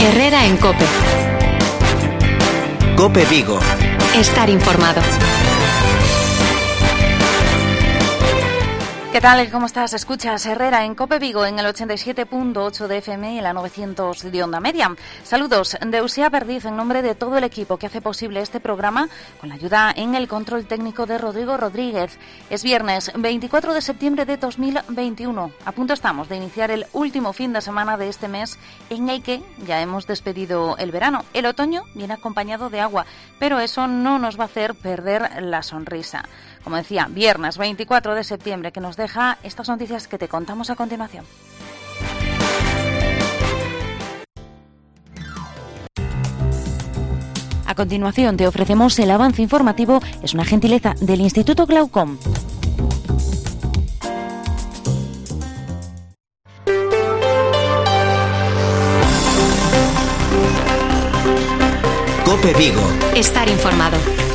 Herrera en COPE. COPE Vigo. Estar informado. ¿Qué tal? ¿Cómo estás? Escuchas Herrera en COPE Vigo en el 87.8 de FM y en la 900 de onda media. Saludos de Usía Perdiz en nombre de todo el equipo que hace posible este programa con la ayuda en el control técnico de Rodrigo Rodríguez. Es viernes 24 de septiembre de 2021. A punto estamos de iniciar el último fin de semana de este mes en el que ya hemos despedido el verano. El otoño viene acompañado de agua, pero eso no nos va a hacer perder la sonrisa. Como decía, viernes 24 de septiembre, que nos deja estas noticias que te contamos a continuación. A continuación te ofrecemos el avance informativo. Es una gentileza del Instituto Glaucom. COPE Vigo. Estar informado.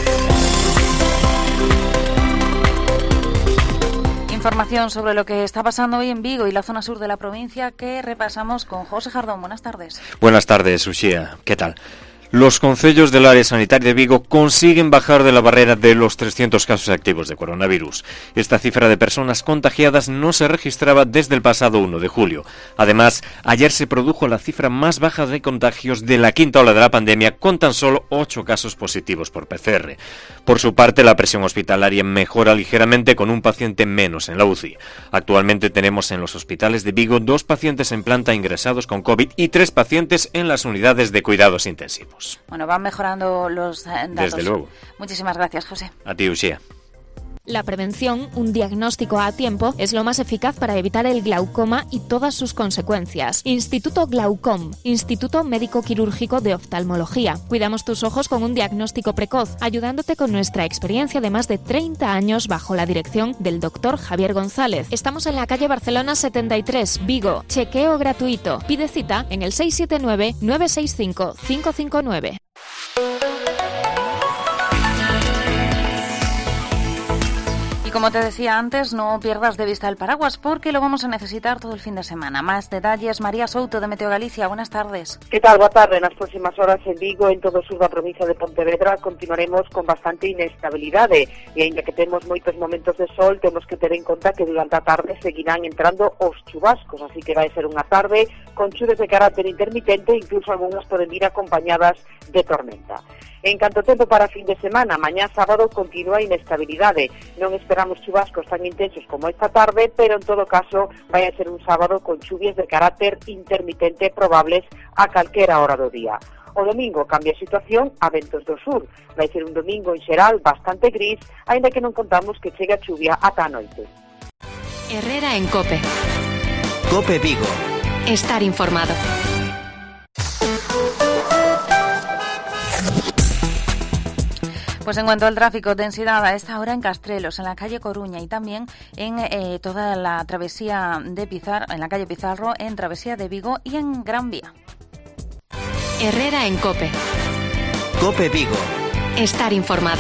Información sobre lo que está pasando hoy en Vigo y la zona sur de la provincia que repasamos con José Jardón. Buenas tardes. Buenas tardes, Uxía. ¿Qué tal? Los concellos del área sanitaria de Vigo consiguen bajar de la barrera de los 300 casos activos de coronavirus. Esta cifra de personas contagiadas no se registraba desde el pasado 1 de julio. Además, ayer se produjo la cifra más baja de contagios de la quinta ola de la pandemia, con tan solo 8 casos positivos por PCR. Por su parte, la presión hospitalaria mejora ligeramente con un paciente menos en la UCI. Actualmente tenemos en los hospitales de Vigo 2 pacientes en planta ingresados con COVID y 3 pacientes en las unidades de cuidados intensivos. Bueno, van mejorando los datos. Desde luego. Muchísimas gracias, José. A ti, Uxía. La prevención, un diagnóstico a tiempo, es lo más eficaz para evitar el glaucoma y todas sus consecuencias. Instituto Glaucom, Instituto Médico Quirúrgico de Oftalmología. Cuidamos tus ojos con un diagnóstico precoz, ayudándote con nuestra experiencia de más de 30 años bajo la dirección del Dr. Javier González. Estamos en la calle Barcelona 73, Vigo. Chequeo gratuito. Pide cita en el 679-965-559. Como te decía antes, no pierdas de vista el paraguas porque lo vamos a necesitar todo el fin de semana. Más detalles, María Souto de Meteo Galicia. Buenas tardes. Que tal? Boa tarde. Nas próximas horas en Vigo, en todo o sur da provincia de Pontevedra, continuaremos con bastante inestabilidade e aínda que temos moitos momentos de sol, temos que ter en conta que durante a tarde seguirán entrando os chubascos, así que vai ser unha tarde con chuvas de carácter intermitente e incluso algunhas poden vir acompañadas de tormenta. En canto tempo para fin de semana, mañá sábado continúa a inestabilidade. Non esperamos chubascos tan intensos como esta tarde, pero en todo caso vai a ser un sábado con chuvias de carácter intermitente probables a calquera hora do día. O domingo cambia a situación a ventos do sur. Vai ser un domingo en xeral bastante gris, aínda que non contamos que chegue a chuvia ata a noite. Herrera en COPE. COPE Vigo. Estar informado. Pues en cuanto al tráfico, densidad a esta hora en Castrelos, en la calle Coruña y también en toda la travesía de Pizarro, en la calle Pizarro, en travesía de Vigo y en Gran Vía. Herrera en COPE. COPE Vigo. Estar informado.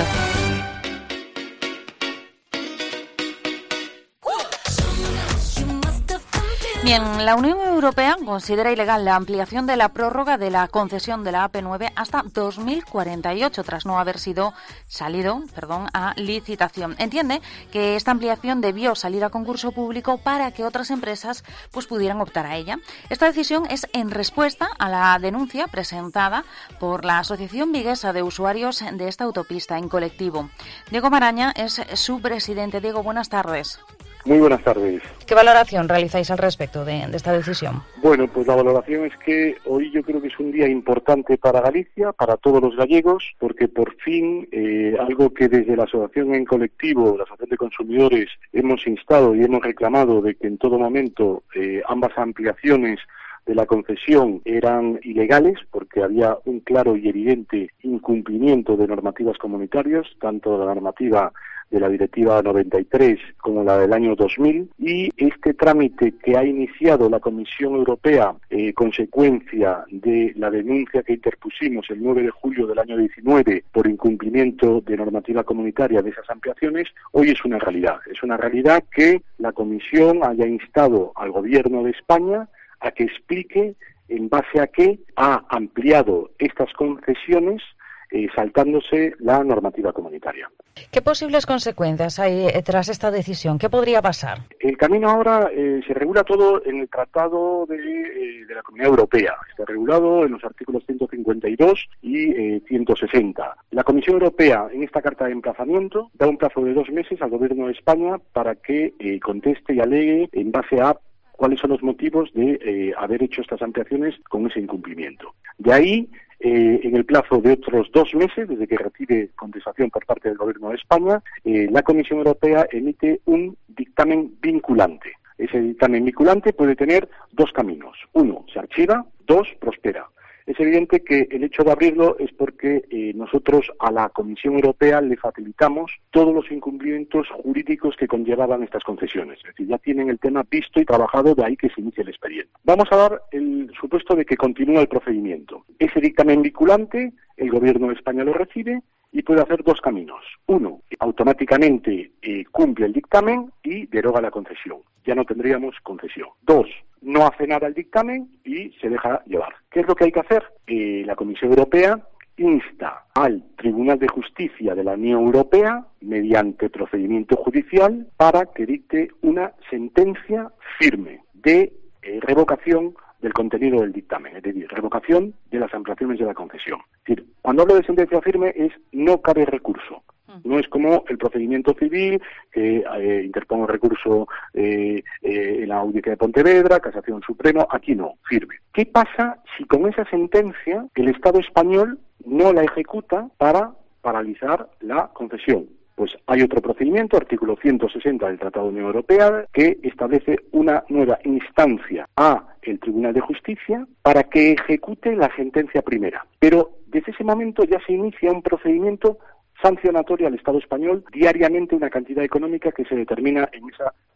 Bien, la Unión Europea considera ilegal la ampliación de la prórroga de la concesión de la AP9 hasta 2048, tras no haber salido a licitación. Entiende que esta ampliación debió salir a concurso público para que otras empresas pudieran optar a ella. Esta decisión es en respuesta a la denuncia presentada por la Asociación Viguesa de Usuarios de esta autopista en colectivo. Diego Maraña es su presidente. Diego, buenas tardes. Muy buenas tardes. ¿Qué valoración realizáis al respecto de esta decisión? Bueno, pues la valoración es que hoy yo creo que es un día importante para Galicia, para todos los gallegos, porque por fin algo que desde la asociación en colectivo, la Asociación de Consumidores, hemos instado y hemos reclamado de que en todo momento ambas ampliaciones de la concesión eran ilegales porque había un claro y evidente incumplimiento de normativas comunitarias, tanto la normativa de la Directiva 93 como la del año 2000, y este trámite que ha iniciado la Comisión Europea consecuencia de la denuncia que interpusimos el 9 de julio del año 19 por incumplimiento de normativa comunitaria de esas ampliaciones, hoy es una realidad. Es una realidad que la Comisión haya instado al Gobierno de España a que explique en base a que ha ampliado estas concesiones saltándose la normativa comunitaria. ¿Qué posibles consecuencias hay tras esta decisión? ¿Qué podría pasar? El camino ahora se regula todo en el Tratado de la Comunidad Europea. Está regulado en los artículos 152 y 160. La Comisión Europea, en esta carta de emplazamiento, da un plazo de 2 meses al Gobierno de España para que conteste y alegue en base a cuáles son los motivos de haber hecho estas ampliaciones con ese incumplimiento. De ahí, en el plazo de otros 2 meses, desde que recibe contestación por parte del Gobierno de España, la Comisión Europea emite un dictamen vinculante. Ese dictamen vinculante puede tener 2 caminos. 1, se archiva. 2, prospera. Es evidente que el hecho de abrirlo es porque nosotros a la Comisión Europea le facilitamos todos los incumplimientos jurídicos que conllevaban estas concesiones. Es decir, ya tienen el tema visto y trabajado, de ahí que se inicie el expediente. Vamos a dar el supuesto de que continúa el procedimiento. Ese dictamen vinculante, el Gobierno de España lo recibe y puede hacer 2 caminos. 1, automáticamente cumple el dictamen y deroga la concesión. Ya no tendríamos concesión. 2, no hace nada el dictamen y se deja llevar. ¿Qué es lo que hay que hacer? La Comisión Europea insta al Tribunal de Justicia de la Unión Europea, mediante procedimiento judicial, para que dicte una sentencia firme de revocación del contenido del dictamen, es decir, revocación de las ampliaciones de la concesión. Es decir, cuando hablo de sentencia firme es no cabe recurso. No es como el procedimiento civil, que interpongo el recurso en la Audiencia de Pontevedra, Casación Supremo, aquí no, firme. ¿Qué pasa si con esa sentencia el Estado español no la ejecuta para paralizar la concesión? Pues hay otro procedimiento, artículo 160 del Tratado de Unión Europea, que establece una nueva instancia a el Tribunal de Justicia para que ejecute la sentencia primera. Pero desde ese momento ya se inicia un procedimiento sancionatorio al Estado español, diariamente una cantidad económica que se determina en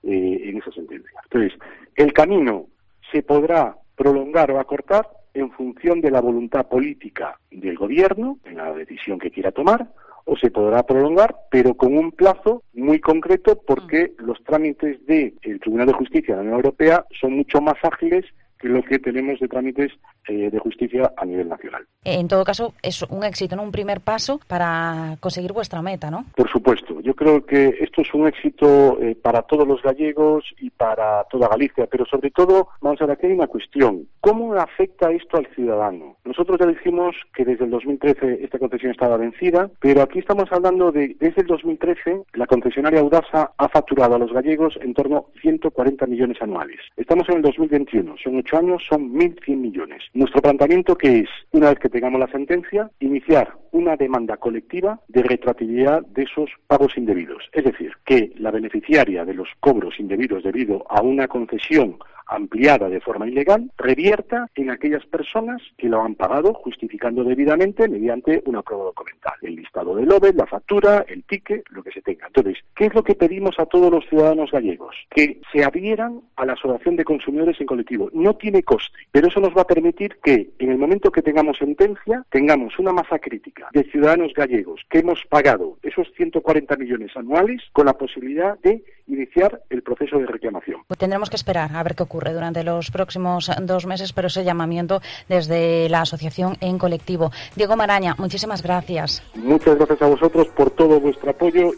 esa sentencia. Entonces, el camino se podrá prolongar o acortar en función de la voluntad política del Gobierno, en la decisión que quiera tomar, o se podrá prolongar, pero con un plazo muy concreto, porque los trámites del Tribunal de Justicia de la Unión Europea son mucho más ágiles que lo que tenemos de trámites de justicia a nivel nacional. En todo caso, es un éxito, ¿no? Un primer paso para conseguir vuestra meta, ¿no? Por supuesto. Yo creo que esto es un éxito para todos los gallegos y para toda Galicia, pero sobre todo, vamos a ver, aquí hay una cuestión. ¿Cómo afecta esto al ciudadano? Nosotros ya dijimos que desde el 2013 esta concesión estaba vencida, pero aquí estamos hablando de, desde el 2013, la concesionaria Audasa ha facturado a los gallegos en torno a 140 millones anuales. Estamos en el 2021, son 8 años, son 1.100 millones. Nuestro planteamiento, que es, una vez que tengamos la sentencia, iniciar una demanda colectiva de retroactividad de esos pagos indebidos. Es decir, que la beneficiaria de los cobros indebidos debido a una concesión ampliada de forma ilegal revierta en aquellas personas que lo han pagado justificando debidamente mediante una prueba documental. El listado del OVE, la factura, el ticket, lo que se tenga. Entonces, ¿qué es lo que pedimos a todos los ciudadanos gallegos? Que se adhieran a la Asociación de Consumidores en colectivo. No tiene coste, pero eso nos va a permitir que en el momento que tengamos sentencia, tengamos una masa crítica de ciudadanos gallegos que hemos pagado esos 140 millones anuales con la posibilidad de iniciar el proceso de reclamación. Pues tendremos que esperar a ver qué ocurre durante los próximos 2 meses, pero ese llamamiento desde la Asociación en colectivo. Diego Maraña, muchísimas gracias. Muchas gracias a vosotros por todo vuestro apoyo.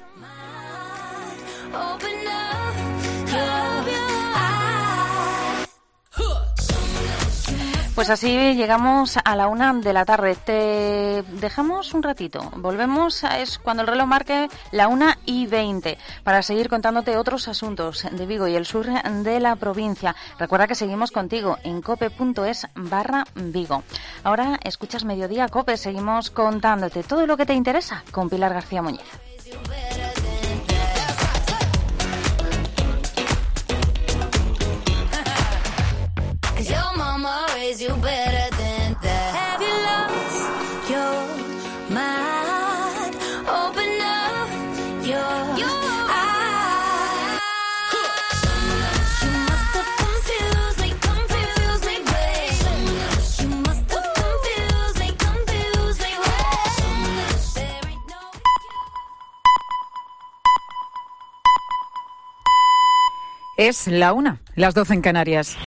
Pues así llegamos a la 1 de la tarde. Te dejamos un ratito. Volvemos es cuando el reloj marque la 1:20 para seguir contándote otros asuntos de Vigo y el sur de la provincia. Recuerda que seguimos contigo en cope.es/Vigo. Ahora escuchas Mediodía Cope. Seguimos contándote todo lo que te interesa con Pilar García Muñiz. You better than that. Have you lost your mind? Open up your eyes. You must have confused me, babe. You must have confused me, There ain't no... Es la 1, las 12 en Canarias.